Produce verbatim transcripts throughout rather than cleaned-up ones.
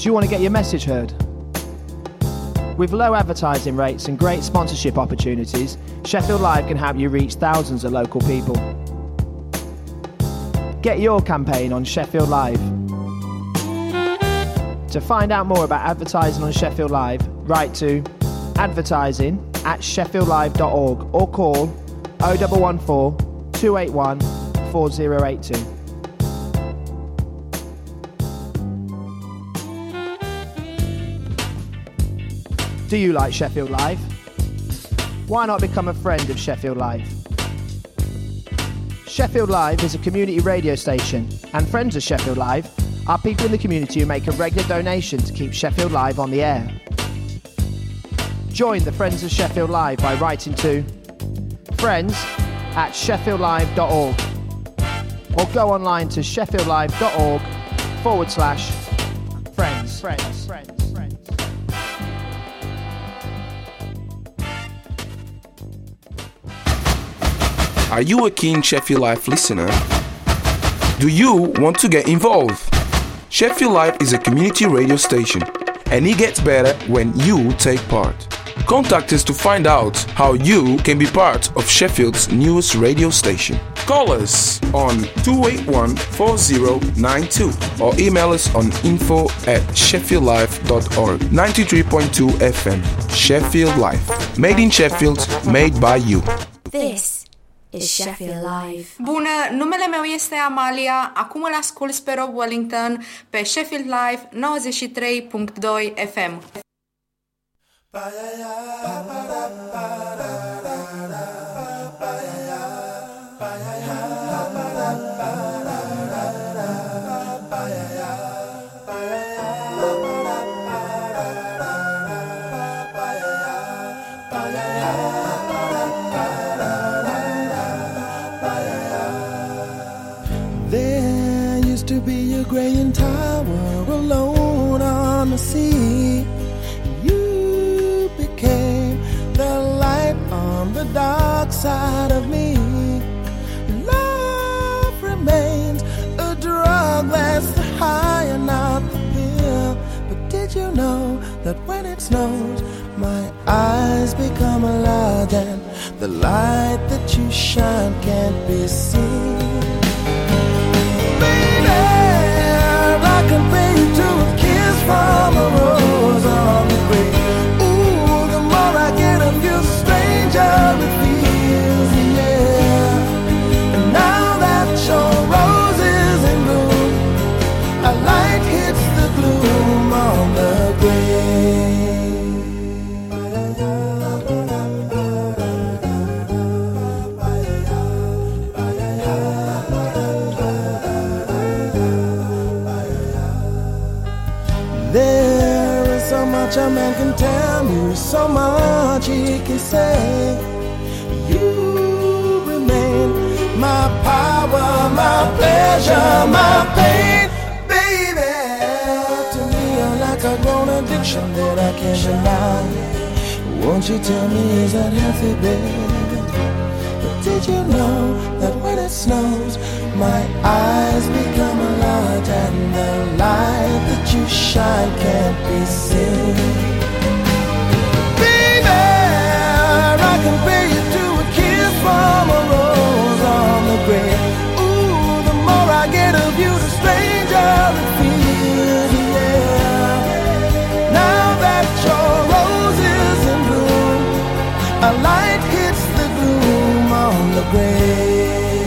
Do you want to get your message heard? With low advertising rates and great sponsorship opportunities, Sheffield Live can help you reach thousands of local people. Get your campaign on Sheffield Live. To find out more about advertising on Sheffield Live, write to advertising at sheffield live dot org or call oh one one four, two eight one, four oh eight two. Do you like Sheffield Live? Why not become a friend of Sheffield Live? Sheffield Live is a community radio station, and friends of Sheffield Live are people in the community who make a regular donation to keep Sheffield Live on the air. Join the Friends of Sheffield Live by writing to friends at sheffield live dot org or go online to sheffield live dot org forward slash friends. Friends. Friends. Friends. Are you a keen Sheffield Live listener? Do you want to get involved? Sheffield Live is a community radio station, and it gets better when you take part. Contact us to find out how you can be part of Sheffield's newest radio station. Call us on two eight one, four oh nine two or email us on info at sheffield live dot org. ninety-three point two F M, Sheffield Live. Made in Sheffield, made by you. This is Sheffield Live. Bună, numele meu este Amalia, acum îl ascult pe Rob Wellington pe Sheffield Live nouăzeci și trei punct doi F M. There used to be a graying tower alone on the sea. You became the light on the dark side of me. Love remains a drug that's the high and not the pill. But did you know that when it snows, my eyes become a lot, and the light that you shine can't be seen? I compare you to a kiss from a rose on the grave. Ooh, the more I get of you, the stranger it feels, yeah. And now that your rose is in bloom, a light hits the gloom on the grave. There is so much a man can tell you, so much he can say. You remain my power, my pleasure, my pain, baby. To me you're like a grown addiction that I can't deny. Won't you tell me, is that healthy, baby? But did you know that when it snows, my eyes become a light, and the light that you shine can't be seen? Baby, I compare you to a kiss from a rose on the grave. Ooh, the more I get of you, the stranger it feels, yeah. Now that your rose is in bloom, a light hits the gloom on the grave.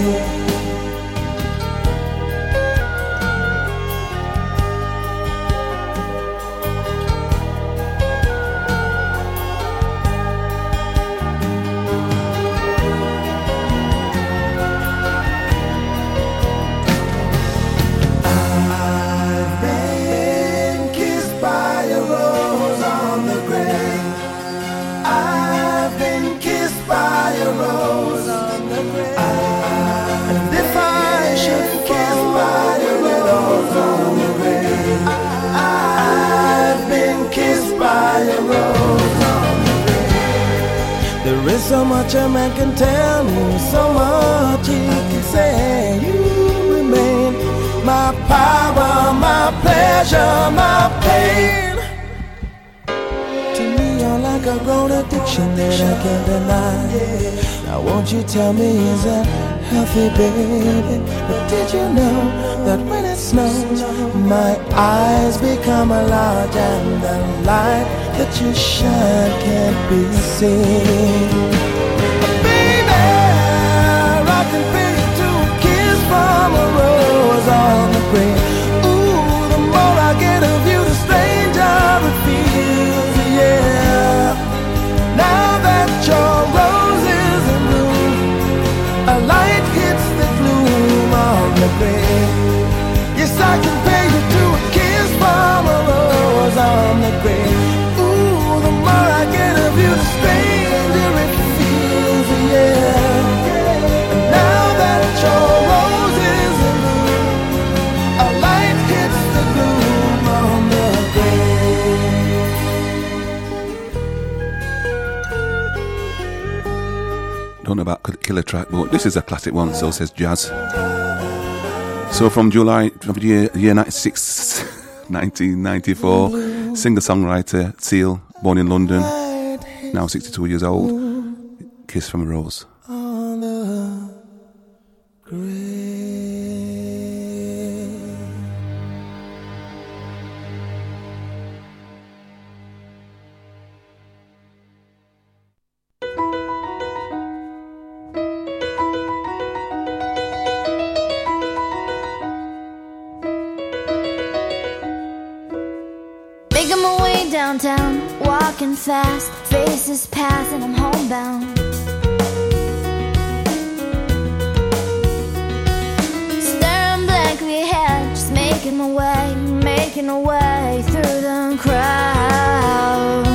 There is so much a man can tell me, so much he can say. You remain my power, my pleasure, my pain. To me, you're like a grown addiction that I can't deny. Now won't you tell me, is that healthy, baby? But did you know that when it snows, my eyes become a large and the light that you shine can't be seen? Baby, I can feel you to a kiss from a rose on the green. Ooh, the more I get of you, the stranger it feels, yeah. Now that your rose is in bloom, a light hits the gloom on the grave. Yes, I can pay you to a kiss from a rose on the grave. Ooh, the more I get of you, the stranger it feels, yeah. And now that your rose is in bloom, a light hits the gloom on the grave. Don't know about Killer Track, but this is a classic one, so says Jazz. So from July of the year, year nineteen ninety-four, singer-songwriter Seal, born in London, now sixty-two years old, Kiss from a Rose. On the grave. Making my way downtown, walking fast, faces pass and I'm homebound. Staring blankly ahead, just making my way, making my way through the crowd.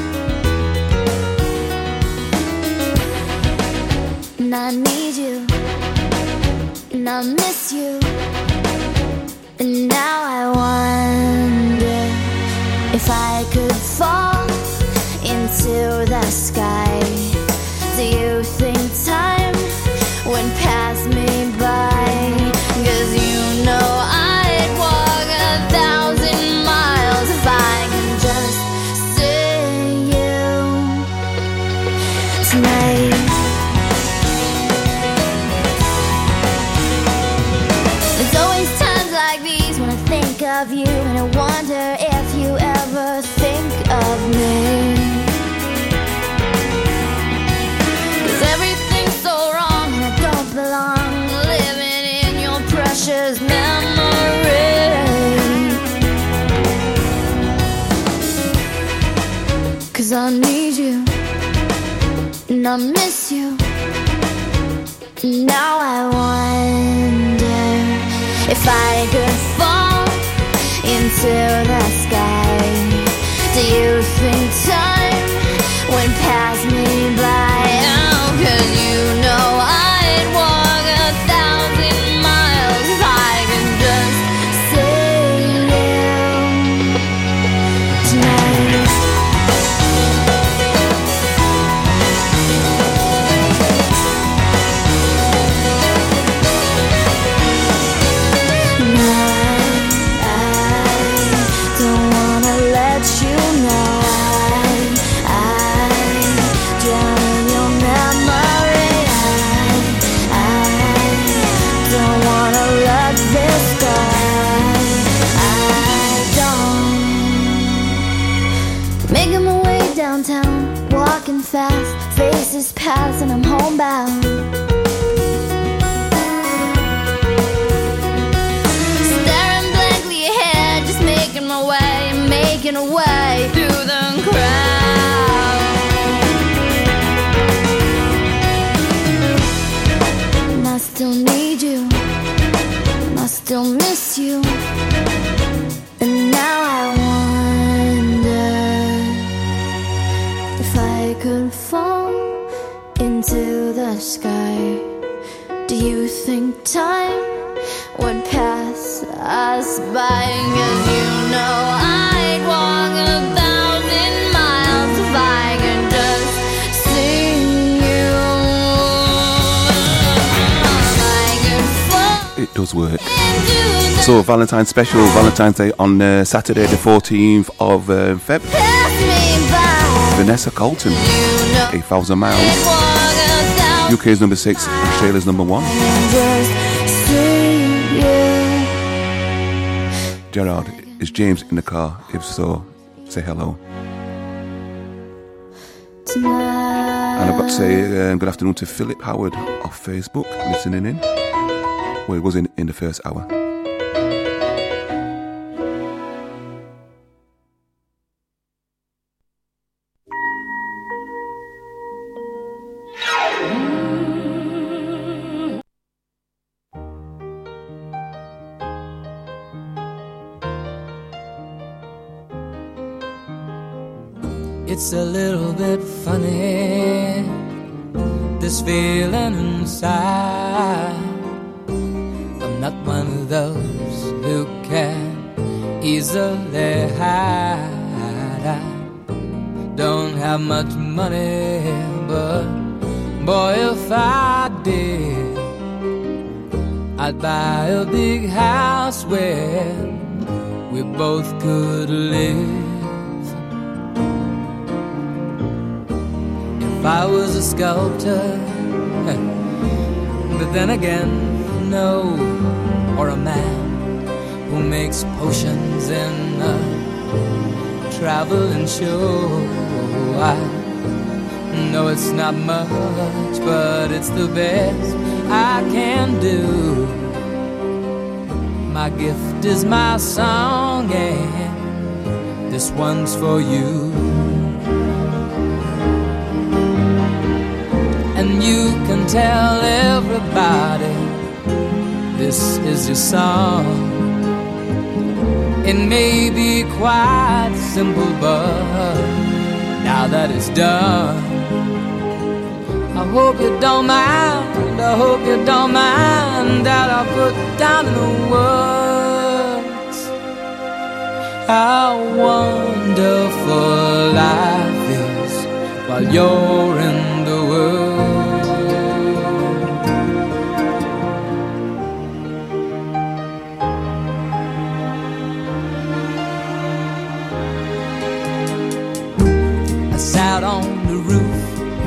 And I need you, and I miss you, and now I wonder if I could fall into the sky. Do you think time would pass me by? 'Cause you know I'd walk a thousand miles if I could just see you tonight. There's always times like these when I think of you, and I wonder if you ever think of me. 'Cause everything's so wrong and I don't belong, living in your precious memory. 'Cause I need you and I miss you. Now I wonder if I could fall into the sky. Do you think time would pass me by? Oh, 'cause you know I'd walk a thousand miles if I could just see you tonight. Downtown, walking fast, faces pass and I'm homebound. Staring blankly ahead, just making my way, making a way through the crowd. And I still need you, and I still miss you. And now I wonder if I could fall into the sky. Do you think time would pass us by? 'Cause you know I'd walk a thousand miles if I could just see you. If I could fall It does work. into the Also, Valentine's special, Valentine's Day on uh, Saturday, the fourteenth of uh, February. Vanessa Colton, eight thousand miles. U K's number six, Australia's number one. Gerard, is James in the car? If so, say hello. And I've got to say uh, good afternoon to Philip Howard off Facebook, listening in. Well, it was in, in the first hour. It's a little bit funny, this feeling inside. I'm not one of those who can easily hide. I don't have much money, but boy, if I did, I'd buy a big house where we both could live. If I was a sculptor, but then again, no, or a man who makes potions in a traveling show. I know it's not much, but it's the best I can do. My gift is my song, and this one's for you. And you can tell everybody this is your song. It may be quite simple, but now that it's done, I hope you don't mind, I hope you don't mind that I put down in the words how wonderful life is while you're in the world. I sat on the roof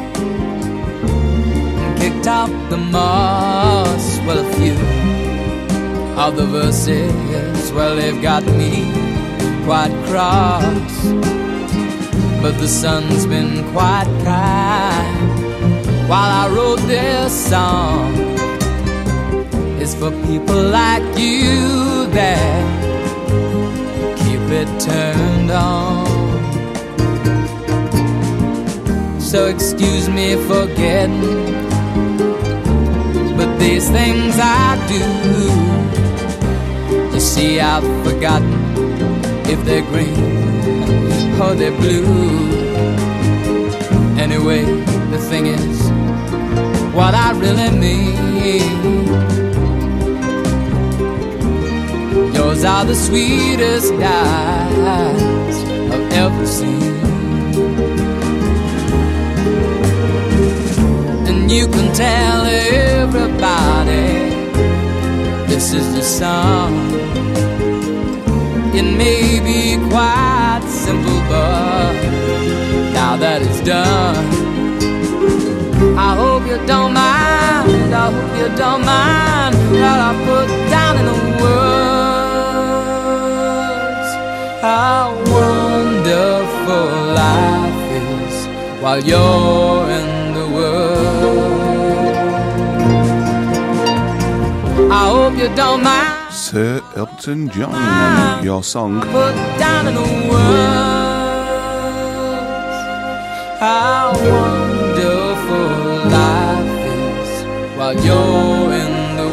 and kicked out the moss. Well, a few of the verses, well, they've got me quite cross, but the sun's been quite kind while I wrote this song. It's for people like you that keep it turned on. So excuse me for getting, but these things I do, you see, I've forgotten if they're green or they're blue. Anyway, the thing is, what I really mean, yours are the sweetest eyes I've ever seen. And you can tell everybody this is the song. It may be quite simple, but now that it's done, I hope you don't mind, I hope you don't mind that I put down in the words how wonderful life is while you're in the world. I hope you don't mind. Sir Elton John and your song. Put down in the words how wonderful life is while you're in the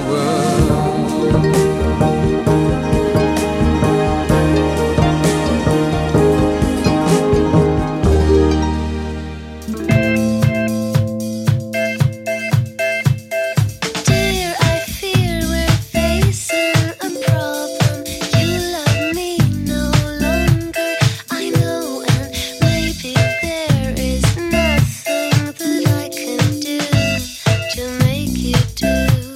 Make you do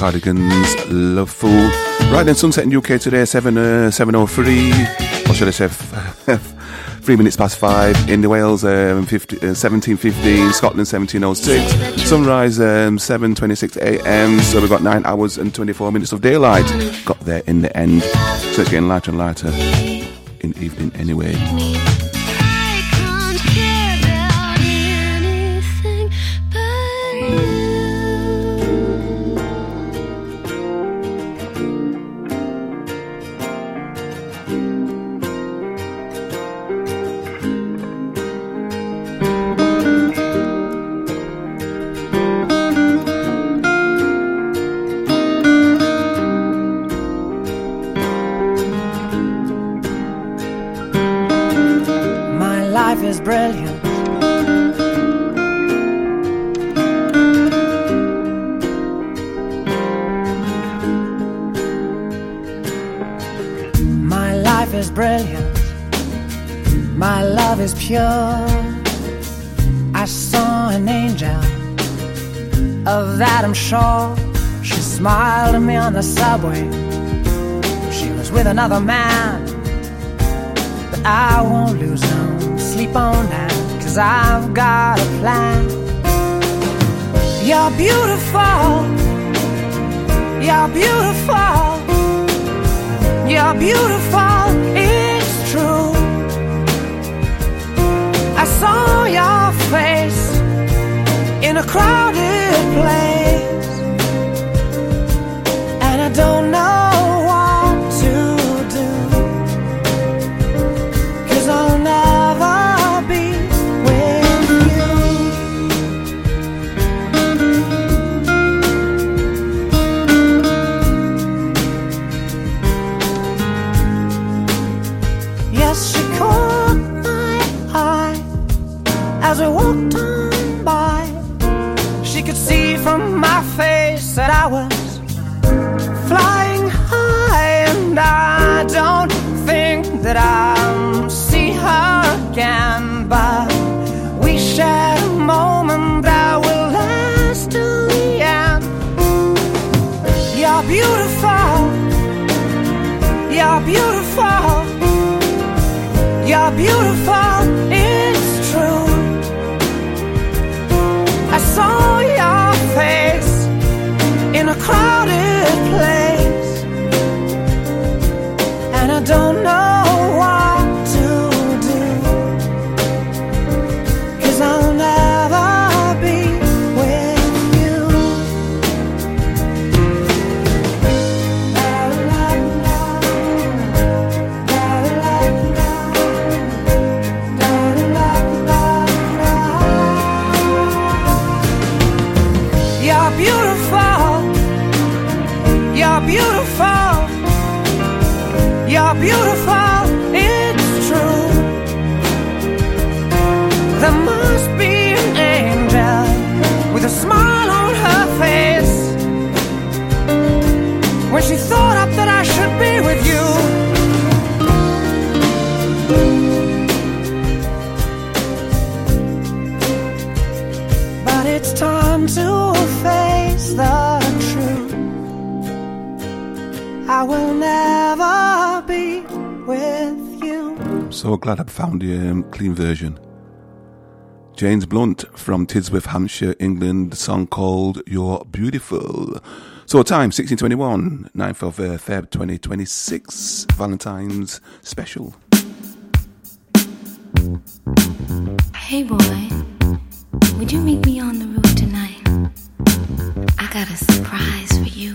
Cardigans, Love Fool. Right then, sunset in U K today, seven oh three, or should I say three minutes past five. In the Wales, um, seventeen fifteen, Scotland seventeen oh six. Sunrise, um, seven twenty-six a.m. So we've got nine hours and twenty-four minutes of daylight. Got there in the end. So it's getting lighter and lighter in the evening anyway. Is brilliant. My life is brilliant. My love is pure. I saw an angel, of that I'm sure. She smiled at me on the subway. She was with another man, but I won't lose no sleep on that, 'cause I've got a plan. You're beautiful. You're beautiful. You're beautiful. It's true. I saw your face in a crowded place, and I don't know what to do, 'cause I'll never be with you. Yes, she caught my eye as we walked on by. She could see from my face that I was flying high, and I don't think that I'll see her again, but we shared a moment that will last till the end. You're beautiful. You're beautiful. You're beautiful. It's true. I saw your face in a crowded place, and I don't know what to do, 'cause I'll never be with you. La, la, la. La, la, la. La, la, la, la. You're beautiful. You're beautiful. You're beautiful. It's true. There must be an angel with a smile on her face when she thought up that I should be with you. But it's time to face the truth. I will never be with you. So glad I found the um, clean version. James Blunt from Tidsworth, Hampshire, England, the song called You're Beautiful. So time, sixteen twenty-one, ninth of uh, February twenty twenty-six, Valentine's special. Hey boy, would you meet me on the roof tonight? I got a surprise for you.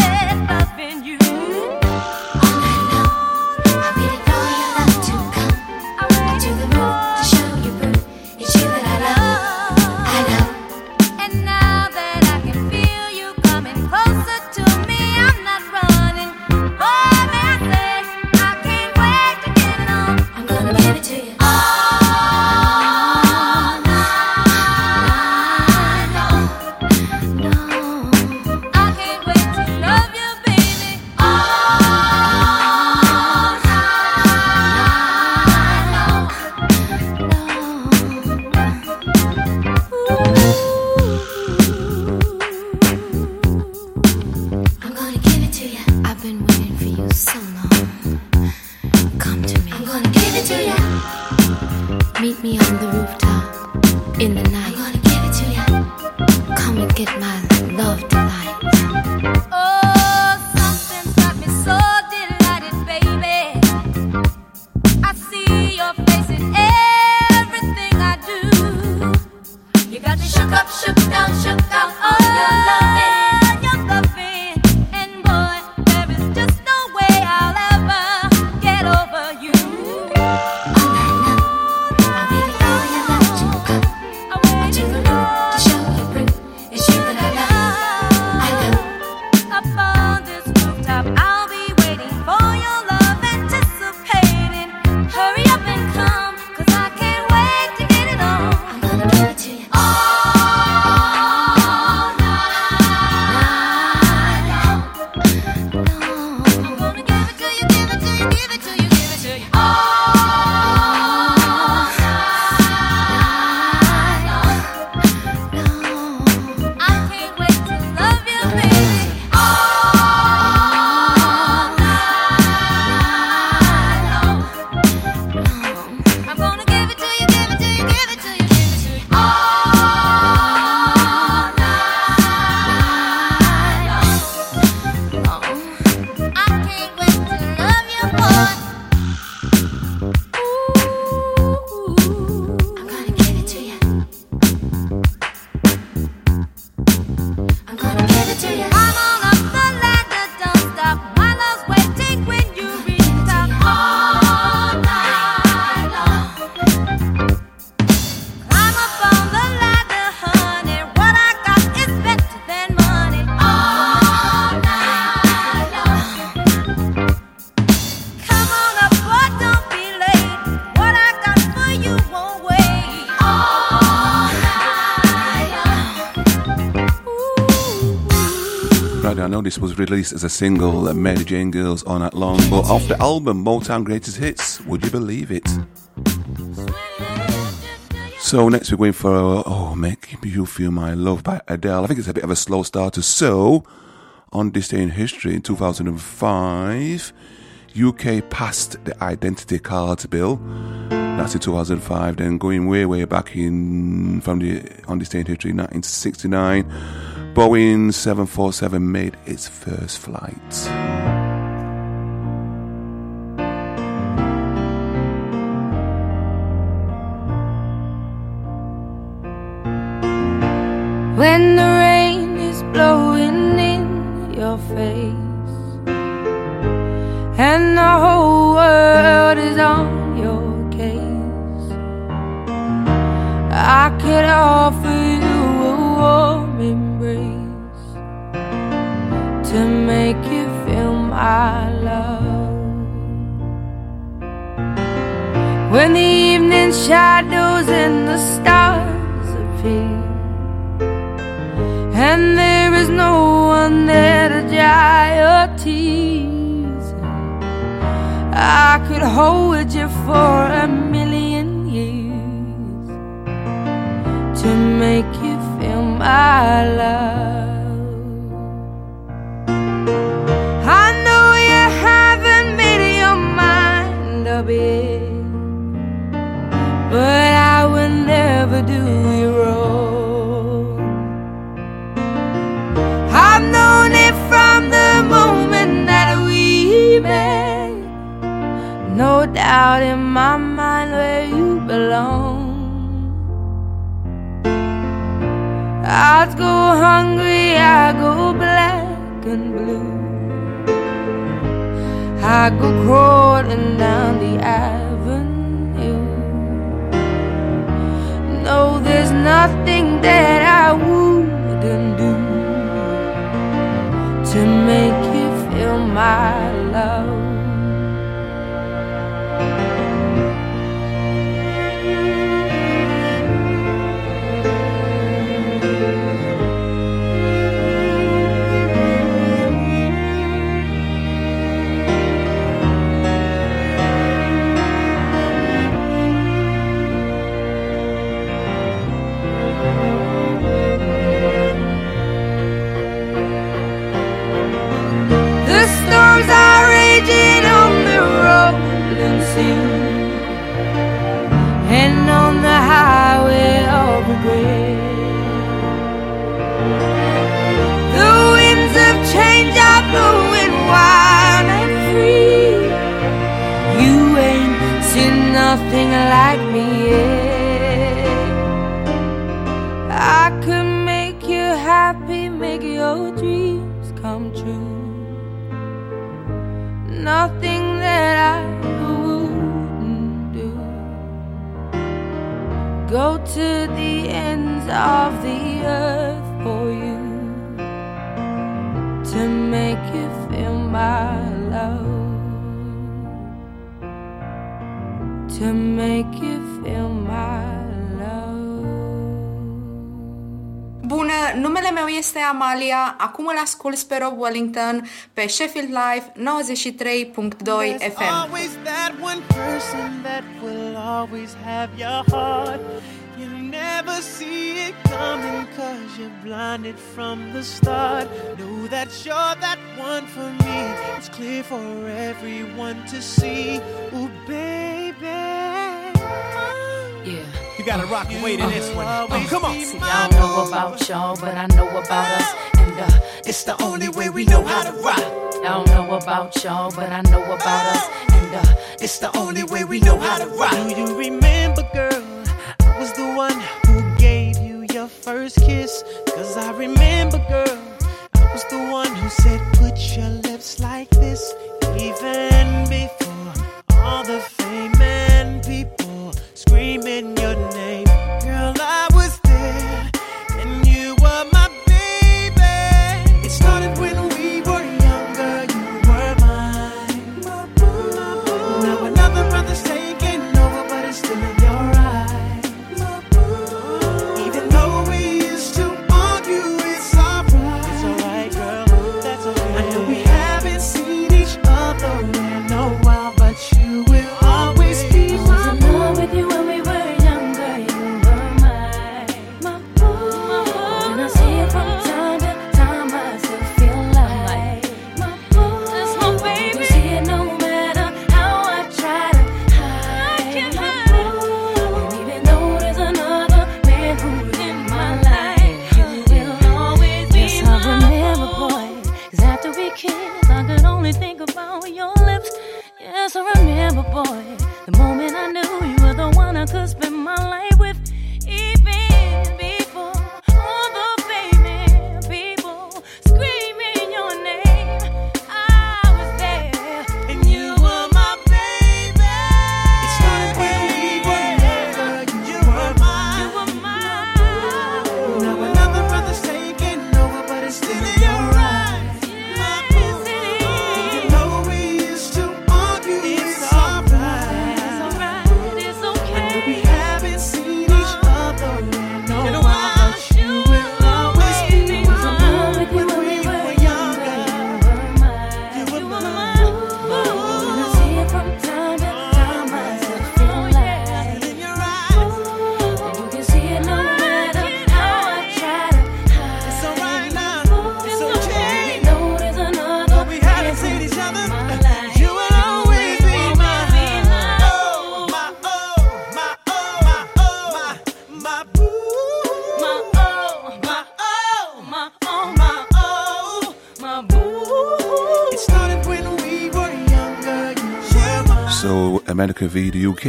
Come give it to you. Meet me on the rooftop in the night. I'm gonna give it to you. Come and get my love tonight. Oh, something's got me so delighted, baby. I see your face in everything I do. You got me shook up, shook down, shook out on your loving, your loving. And boy, there is just no way I'll ever get over you. All night long, I'm waiting for your love to come. I'm waiting To the room to show you proof. It's you that I love. I love. up on this rooftop. I'll be waiting for your love, anticipating. Hurry up and come, 'cause I can't wait to get it on. I'm gonna give it to you. All night long. I'm gonna give it to you, give it to you, give it to you, give it to you. All night long. I can't wait to love you, baby. All night long. I'm gonna give it to you, give it to you, give it to you, give it to you. All night long. I can't wait to love you, boy. Ooh. I'm gonna give it to you. I'm gonna give it to you. Come on up the ladder, don't stop. My love's waiting when you reach the top. All night long. Climb up on the ladder, honey. What I got is better than money. All night long. Come on up, boy, don't be late. What I got for you won't wait. All night long. Ooh. Right, I know this was released as a single, uh, Mary Jane Girls All Night Long, but off the album Motown Greatest Hits, would you believe it? So next we're going for uh, Oh Make You Feel My Love by Adele. I think it's a bit of a slow starter. So, on this day in history, in two thousand five, U K passed the Identity Cards Bill. That's in two thousand five. Then going way, way back in from the on this day in history, nineteen sixty-nine, Boeing seven forty-seven made its first flight. When the rain is blowing in your face and the whole world is on your case, I could offer you a warm embrace to make you feel my love. When the evening shadows and the stars appear and there is no one there to dry your tears, I could hold you for a million years to make you feel my love. I know you haven't made your mind up yet, but I will never do you wrong. I've known it from the moment that we met. No doubt in my mind where you belong. I'd go hungry, I go black and blue, I go crawling down the avenue. No, there's nothing that I wouldn't do to make you feel my love. The storms are raging nothing like me, yeah. I could make you happy, make your dreams come true. Nothing that I wouldn't do. Go to the ends of the earth for you, to make you feel my love, to make you feel my love. Bună, numele meu este Amalia, acum îl asculți pe Rob Wellington pe Sheffield Live nouăzeci și trei punct doi F M. Always that one person that will always have your heart. You never see it coming cause you're blinded from the start. Know that you're that one for me. It's clear for everyone to see. Ooh, baby. Yeah. You gotta rock and wait in this one. Oh, come on. See, I don't know about y'all, but I know about us. And uh, it's the only way we know how to rock. I don't know about y'all, but I know about us. And uh, it's the only way we know how to rock. Do you remember, girl? I was the one who gave you your first kiss. Cause I remember, girl, I was the one who said put your lips like this. Even before all the fame and people screaming your name. Girl, I was there and you were my baby. It started when we were younger, you were mine. Now another brother's taking over, but it's still in your eyes. Even though we used to argue, it's alright. It's alright, girl, that's okay. I know we haven't seen each other in a while, but you will always be my boo. With you when we were younger, you were mine, my boo. And I see it from time to time, I still feel like my boo. That's my baby. You see it no matter how I try to hide, my boo. And even though there's another man who's in my life, you will always be yes, my I remember, boy, cause after we kissed, I could only think about your lips. Yes, I remember, boy, the moment I knew you were the one I could spend my life with. Even before all the famous people screaming your name, I was there and you were my baby. It started when we were younger, you were mine. You were mine. Now another brother's taking over, but it's still in your eyes. My boo. Even though we used to argue, it's alright. It's alright, it's okay. I know we haven't seen each other in a while, but you will always be mine. With you when we were younger, you were mine. You were mine. And I see it from time to time, I still feel like In your eyes, and you can see it no matter how I try to hide. it's alright now. It's okay. Even though there's another We haven't seen each other. You will always be mine. Oh, my oh, my oh, my oh, my my boo. My oh, my oh, my oh, my oh, my boo. It started when we were younger. You were mine. So, America v the U K.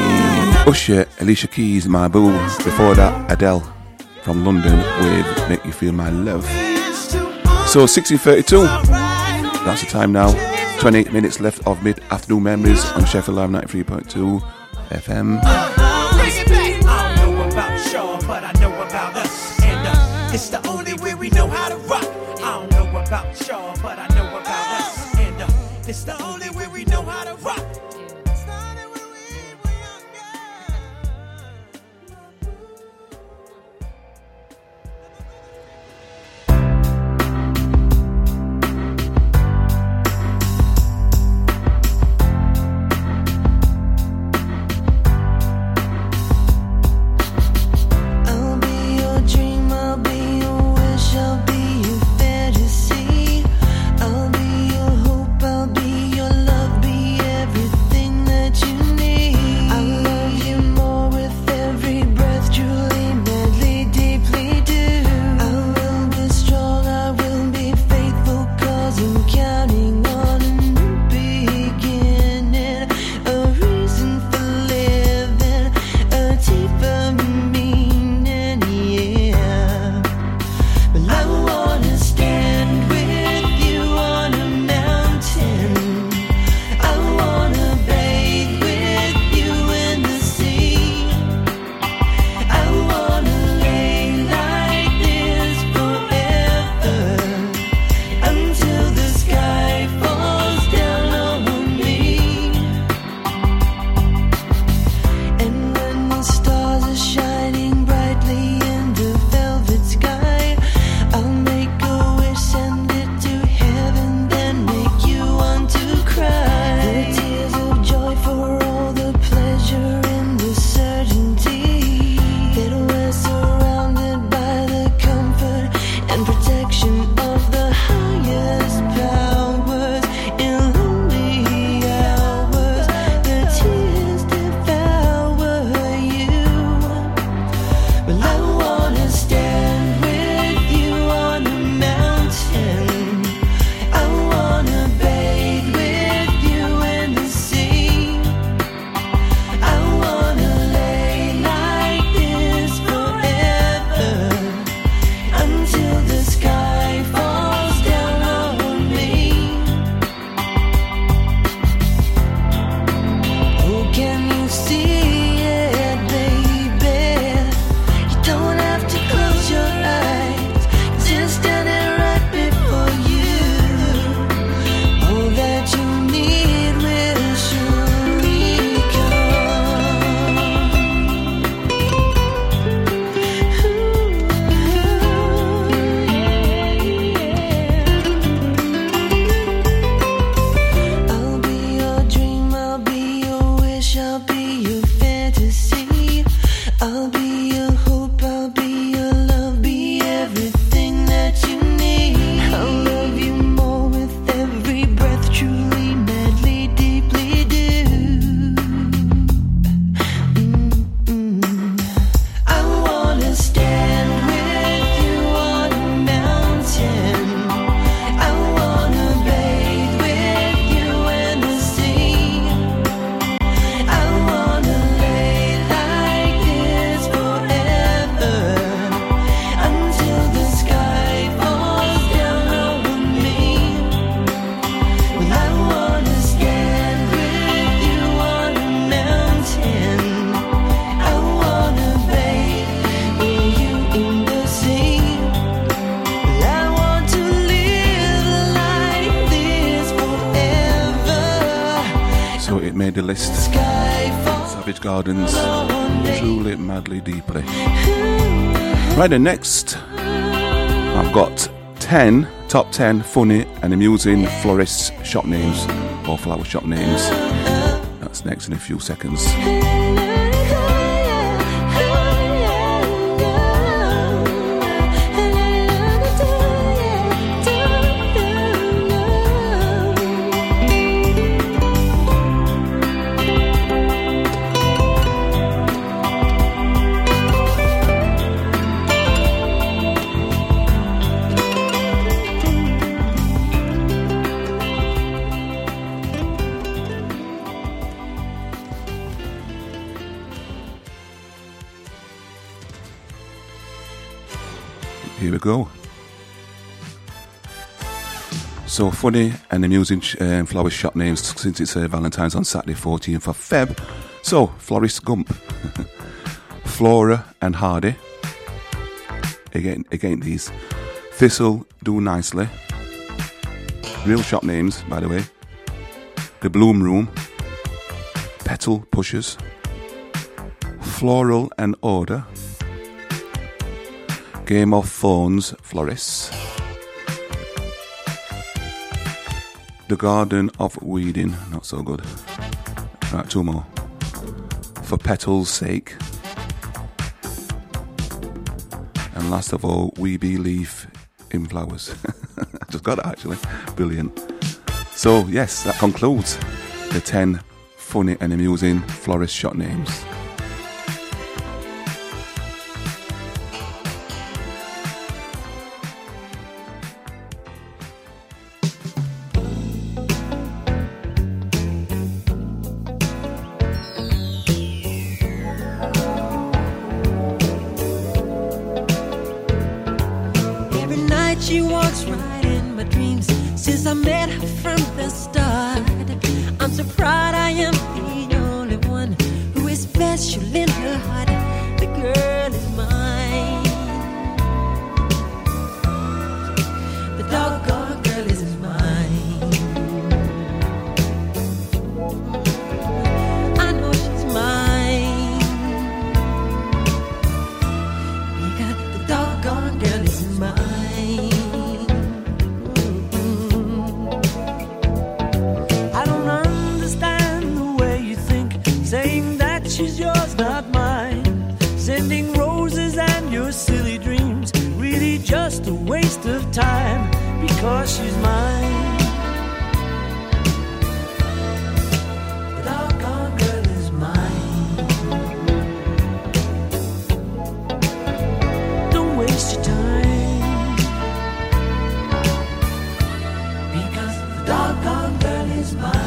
Usher, Alicia Keys, My Boo. Before that, Adele from London with Make You Feel My Love. So, sixteen thirty-two. That's the time now. twenty-eight minutes left of mid-afternoon memories on Sheffield Live ninety-three point two F M. Bring it back. I don't know about y'all, but I know about us. And uh, it's the only way we know how to rock. I don't know about y'all, but I know about us. And uh, it's the only way we know how to rock. Started when we were younger. Oh, So it made the list. Savage Gardens, Truly, Madly, Deeply. Right then, next I've got ten, top ten funny and amusing florist shop names or flower shop names. That's next in a few seconds. Here we go. So funny and amusing um, florist shop names since it's uh, Valentine's on Saturday fourteenth of Feb. So, Florist Gump, Flora and Hardy, again, again these, Thistle Do Nicely, real shop names by the way, The Bloom Room, Petal Pushers, Floral and Order, Game of Thorns Florists, The Garden of Weeding, not so good. Right, two more. For Petals' Sake. And last of all, We Believe in Flowers. I just got it actually. Brilliant. So, yes, that concludes the ten funny and amusing florist shop names. She walks right in my dreams since I met her from the start. I'm so proud I am the only one who is special in her heart. The girl is mine. The doggone girl is mine. I know she's mine because the doggone girl is mine. She's yours, not mine. Sending roses and your silly dreams, really just a waste of time because she's mine. The doggone girl is mine. Don't waste your time because the doggone girl is mine.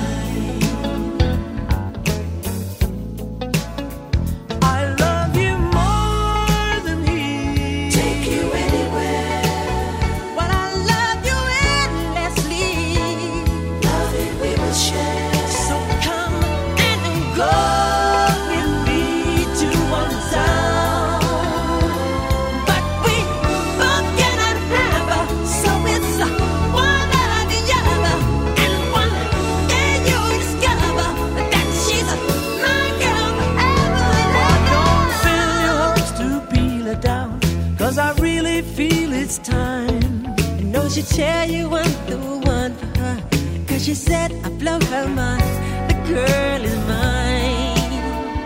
It's time. I know she'll tell you I'm the one for her, cause she said I blow her mind. The girl is mine.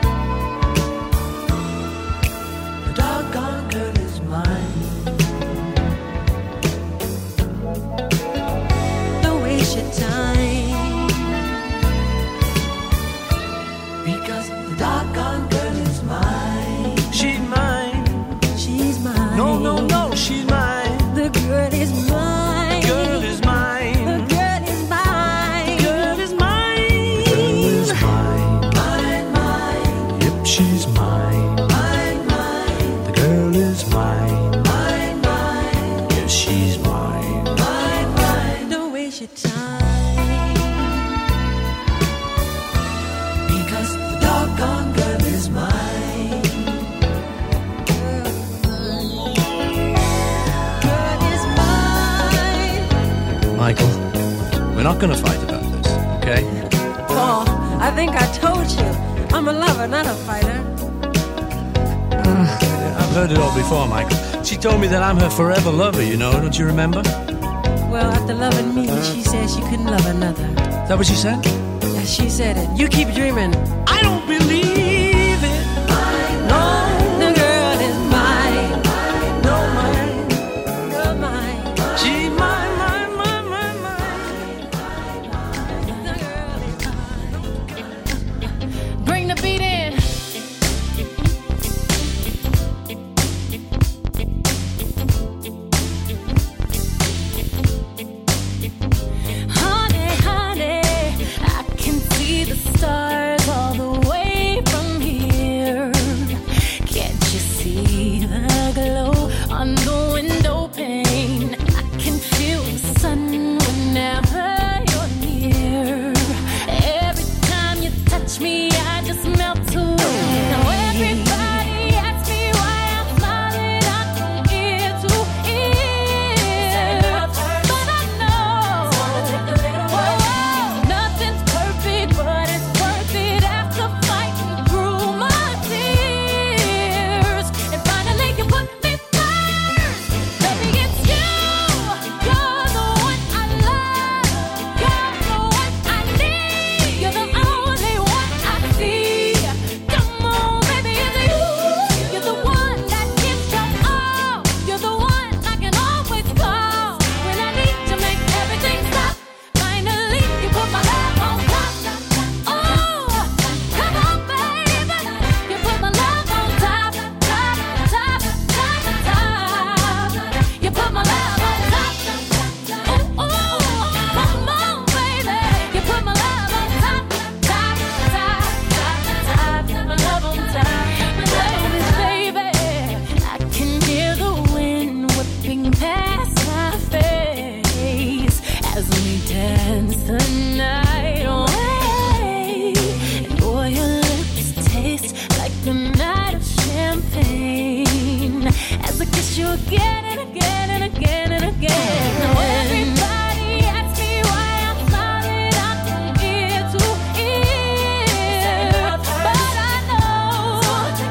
The doggone girl is mine. Don't waste your time because the doggone girl is mine. She's mine. She's mine. No, no, no, she's mine. The girl is mine. Girl is mine. The girl is mine. Girl is mine. Girl is mine. Mine, mine. Yep, she's mine. Mine, mine. The girl is mine. Mine, mine. Yes, she's mine. Mine, mine. Don't waste your time because the doggone girl is mine. Michael, we're not going to fight about this, okay? Paul, I I think I told you, I'm a lover, not a fighter. I've heard it all before, Michael. She told me that I'm her forever lover, you know, don't you remember? Well, after loving me, she said she couldn't love another. Is that what she said? Yeah, she said it. You keep dreaming. I don't believe it. No, the girl is mine. No, mine. Girl, mine. She mine, mine, mine, mine, mine. The girl is mine. Bring the beat in. Honey, honey, I can see the stars all the way from here. Can't you see the glow on the window pane? I can feel the sun whenever you're near. Every time you touch me, I just melt away. Now everybody asks me why I'm smiling out from ear to ear, but I know nothing's perfect, but it's worth it after fighting through my tears. And finally you put me first. Baby, it's you. You're the one I love. You're the one I need. You're the only one I see. Come on, baby, it's you. You're the one that gives your all. You're the one I can always call when I need to make everything stop. Finally, you put my love on top. Oh, come on, baby. You put my love on top, top, top, top, top. You put my love on top. Oh, oh, come on, baby. You put my love on top, top, top, top, top. My love on top. My love is, baby. I can hear the wind whipping past my face as we dance the night away. And boy, your lips taste like the night of champagne as I kiss you again and again and again and again. Now everybody asks me why I'm smiling out from ear to ear, but I know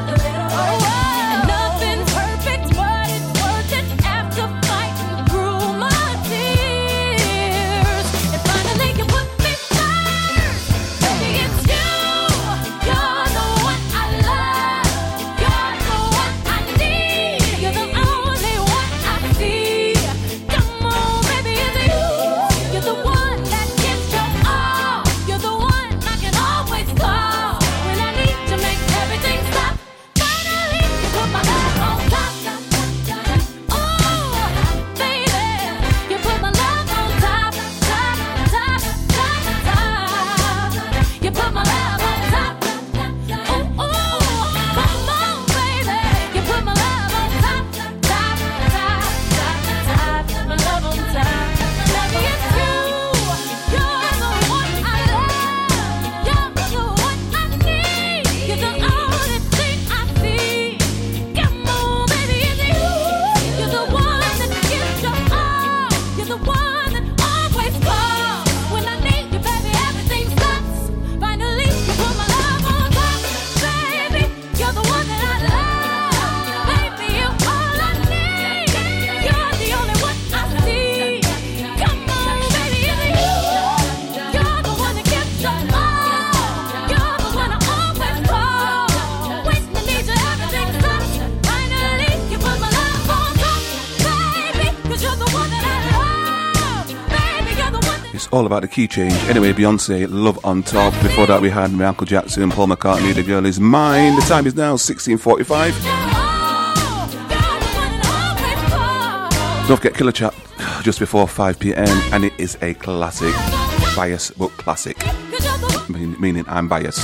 nothing's perfect, but it's worth it after fighting through my tears. And finally you put me first. Baby, it's you. You're the one I love. You're the one I need. You're the only one I see. Come on, baby, it's you. You're the one that gives your all. You're the one I can always call when I need to make everything stop. Finally, you put my love on top. Oh, baby, you put my love on top, top, top, top, top. You put my love on top. Oh, oh, come on, baby, you put my love on top, top, top, top, top. My love on top. Baby, it's you. You're the one I love. You're the one I need. You're the only thing I see. Come on, baby, it's you. You're the one that gives your all. You're the one that always calls when I need you, baby. Everything stops. Finally, you put my love on top, baby. You're the one that I love, baby. You're all I need. You're the only one I see. Come on, baby, it's you. You're the one that gives your all. You're the one I always call when I need you. Everything stops. Finally, you put my love on top, baby. 'Cause you're the one that I love, baby. You're the one that It's all about the key change. Anyway, Beyonce, Love on Top. Before that, we had Michael Jackson, Paul McCartney, The Girl Is Mine. The time is now sixteen forty-five. Don't forget Killer Chat just before five p.m. and it is a classic, bias but classic, mean- meaning I'm biased.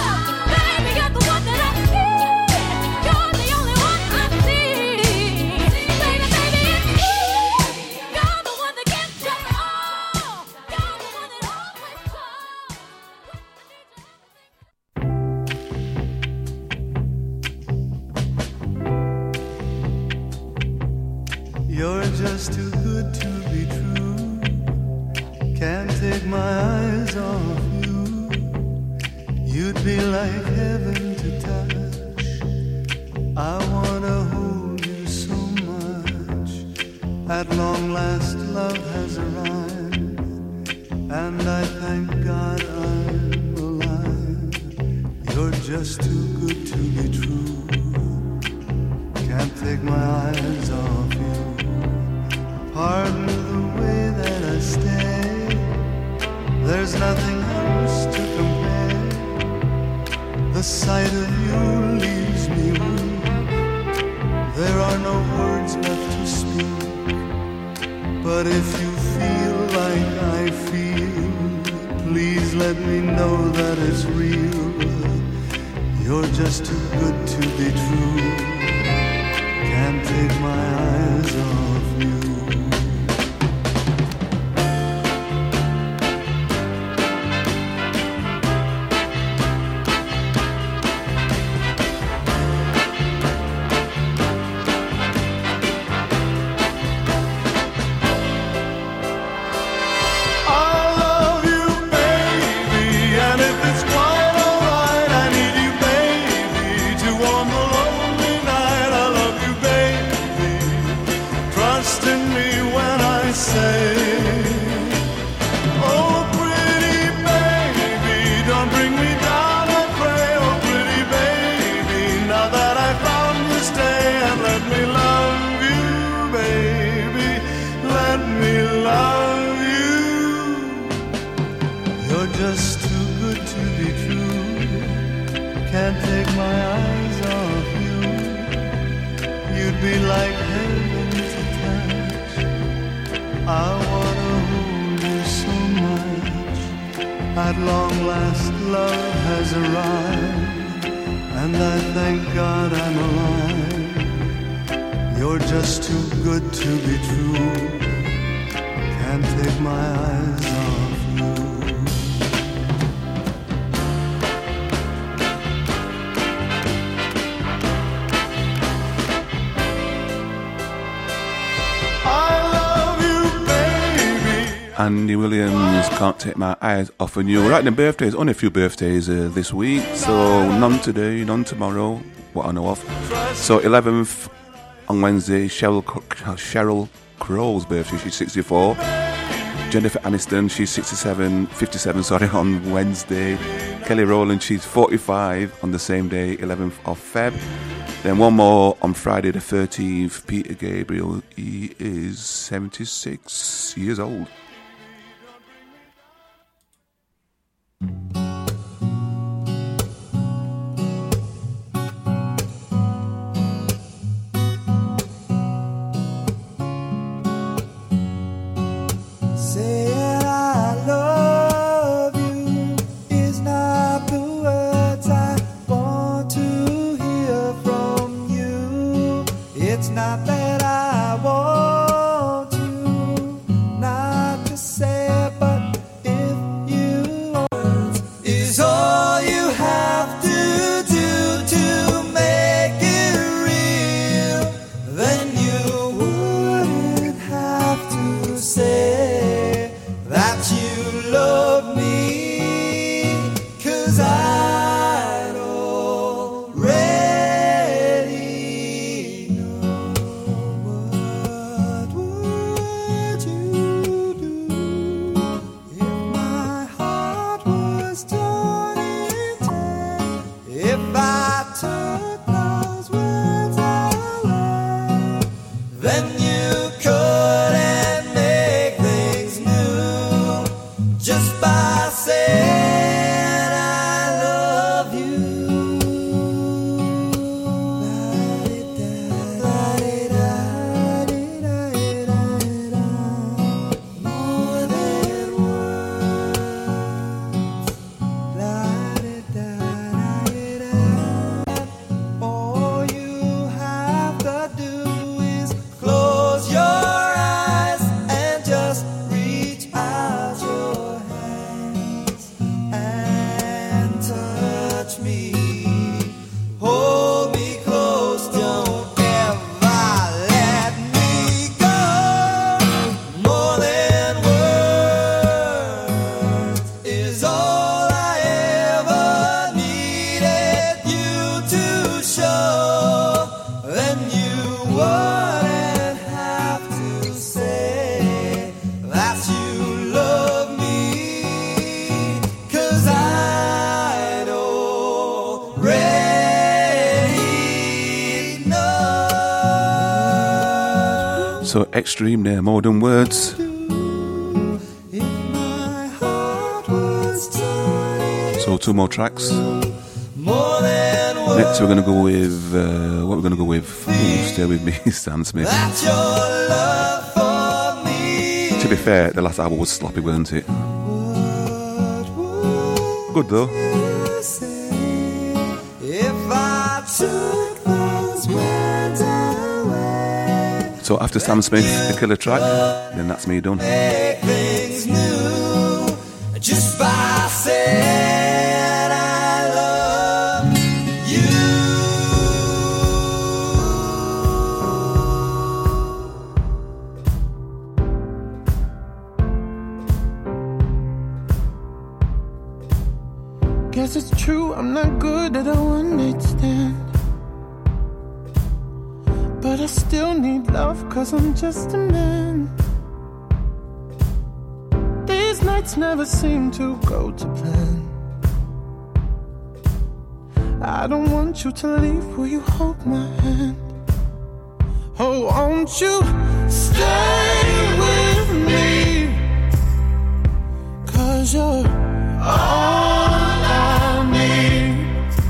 You're just too good to be true. Can't take my eyes off you. You'd be like heaven to touch. I wanna hold you so much. At long last love has arrived, and I thank God I'm alive. You're just too good to be true. Can't take my eyes off you. Pardon the way that I stay. There's nothing else to compare. The sight of you leaves me weak. There are no words left to speak. But if you feel like I feel, please let me know that it's real. You're just too good to be true. Can't take my eyes off you. At long last love has arrived, and I thank God I'm alive. You're just too good to be true. Can't take my eyes off you. Andy Williams, Can't Take My Eyes Off on You. Right, the birthdays, only a few birthdays uh, this week, so none today, none tomorrow, what I know of. So eleventh on Wednesday, Cheryl, Cheryl Crow's birthday, she's sixty-four. Jennifer Aniston, she's sixty-seven, fifty-seven, sorry, on Wednesday. Kelly Rowland, she's forty-five on the same day, eleventh of February. Then one more on Friday the thirteenth, Peter Gabriel, he is seventy-six years old. Saying I love you is not the words I want to hear from you. It's not that I want you not So extreme there, more than words. So two more tracks. Next we're going to go with, uh, what we're going to go with? Ooh, stay with me, Sam Smith. To be fair, the last album was sloppy, wasn't it? Good though. So after Sam Smith, the killer track, then that's me done. Just by saying I love you. Guess it's true, I'm not good at a one-night stand, but I still need love, cause I'm just a man. These nights never seem to go to plan. I don't want you to leave, will you hold my hand? Oh, won't you stay with me? Cause you're all I need.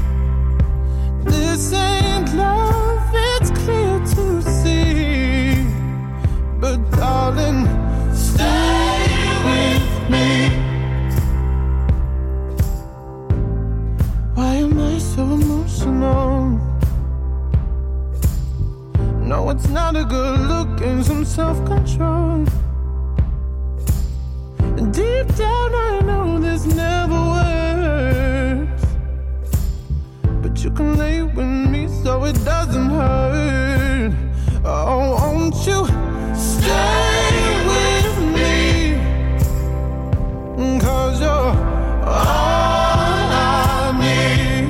This ain't love, it's clear to see, but darling, stay with me. Why am I so emotional? No, it's not a good look and some self-control. Deep down I know this never works, but you can lay with me so it doesn't hurt. Oh, won't you stay with me? Cause you're all I need.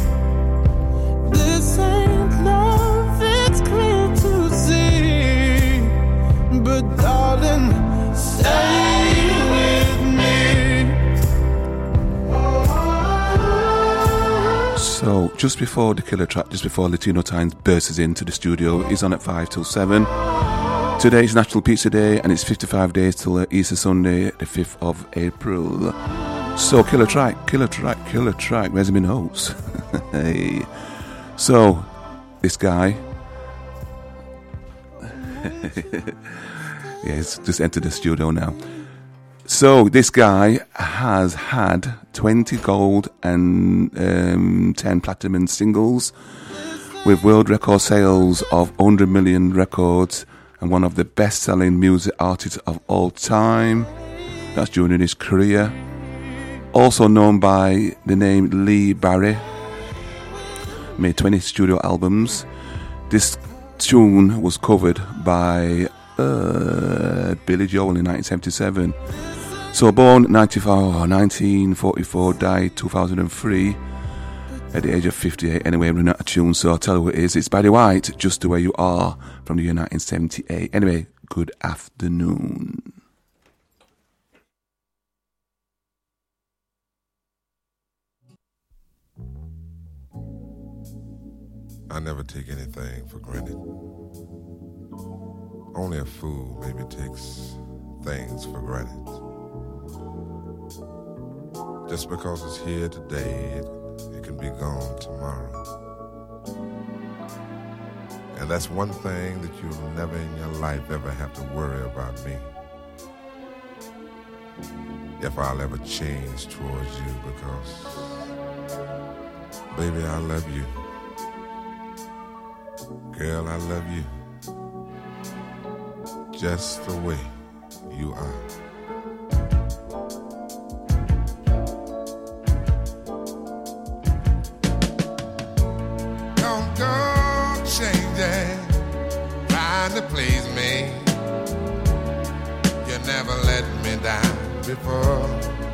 This ain't love, it's clear to see, but darling, stay with me. So just before the killer track, just before Latino Times bursts into the studio, he's on at five till seven. Today is National Pizza Day and it's fifty-five days till uh, Easter Sunday, the fifth of April. So killer track, killer track, killer track. Where's my notes? Hey. So this guy, yeah, he's just entered the studio now. So this guy has had twenty gold and um, ten platinum singles with world record sales of one hundred million records, and one of the best-selling music artists of all time. That's during his career. Also known by the name Lee Barry. Made twenty studio albums. This tune was covered by uh, Billy Joel in nineteen seventy-seven. So born nineteen forty-four, died two thousand three at the age of fifty-eight. Anyway, we're not a tune, so I'll tell you what it is. It's Barry White, Just the Way You Are, from the year nineteen seventy-eight. Anyway, good afternoon. I never take anything for granted. Only a fool maybe takes things for granted. Just because it's here today, it, it can be gone tomorrow. And that's one thing that you'll never in your life ever have to worry about me. If I'll ever change towards you, because, baby, I love you. Girl, I love you just the way you are. Don't go changing, trying to please me. You never let me down before.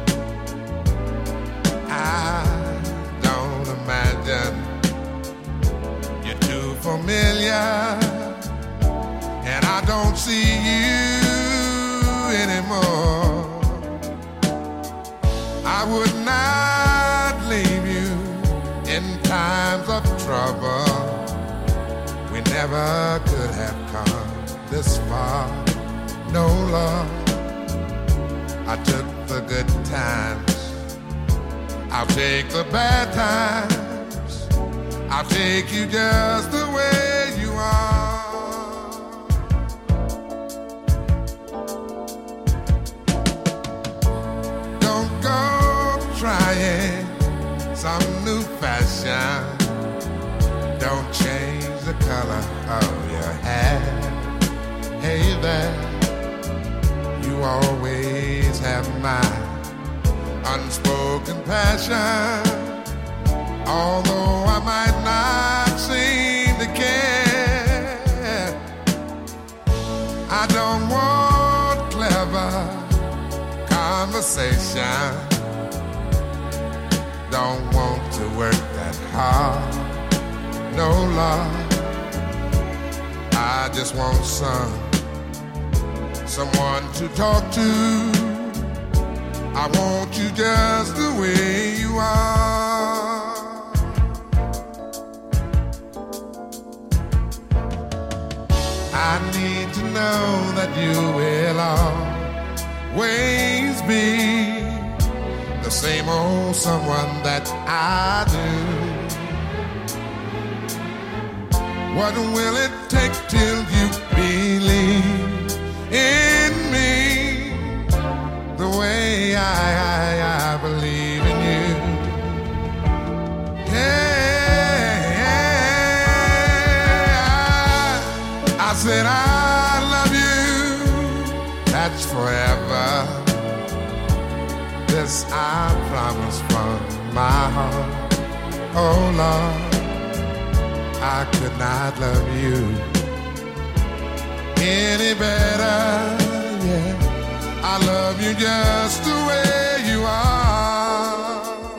I don't imagine you're too familiar, and I don't see you anymore. I would not leave you in times of trouble. We never could have come this far. No love. I took the good times. I'll take the bad times. I'll take you just the way you are. Don't go trying some new fashion. Don't change the color of your hair. Hey there, you always have my unspoken passion. Although I might not seem to care, I don't want clever conversation. Don't want to work that hard. No love. I just want some someone to talk to. I want you just the way you are. I need to know that you will always be the same old someone that I do. What will it take till you believe in me the way I, I, I believe in you? Yeah, I, I said I love you, that's forever. This I promise from my heart. Oh Lord, I could not love you any better, yeah. I love you just the way you are.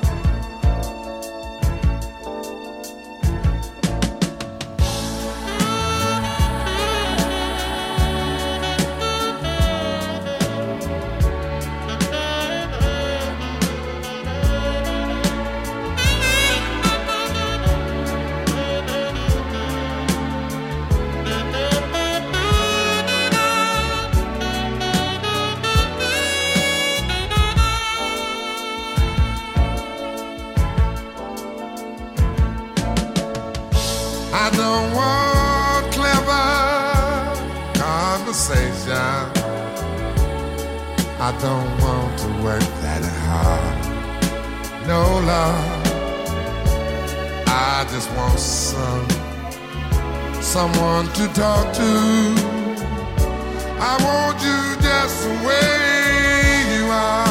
I don't want clever conversation. I don't want to work that hard. No love. I just want some someone to talk to. I want you just the way you are.